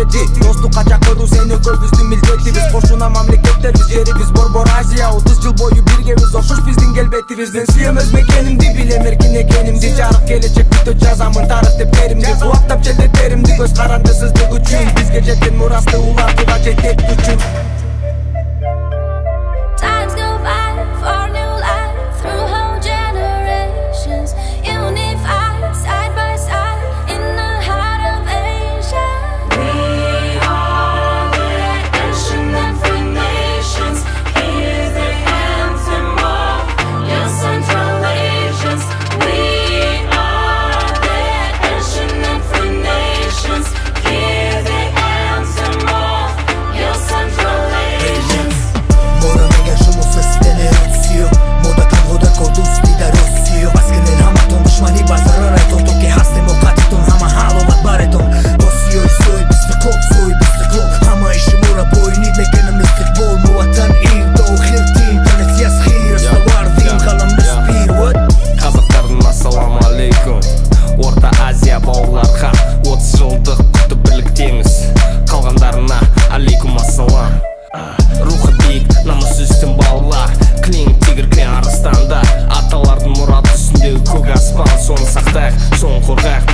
келбети. Достукка чакыруу сен экөөбүздүн милдетибиз. Кошуна мамлекеттербиз, жерибиз борбор Азия. 30 жыл бою биргебиз, окшош биздин келбетибиз. Мен сүйөм өз мекенимди, билем эркин экенимди. Жарык келечек күтөт жазамын тарых дептеримди. Кубактап желдетеримди көз карандысыздык үчүн. Бизге жеткен мурасты улантууга жетет күчүм. Орта Азия бауырларға 30 жылдық күтіп бірліктеміз. Қалғандарына алейкум ассалам. Рухы биік, намыс үстін бауырлар. Клин, тигр, клен арыстандар. Аталардың мұрат үстіндегі көк аспан. Соны сақтайық, соны қорғайық.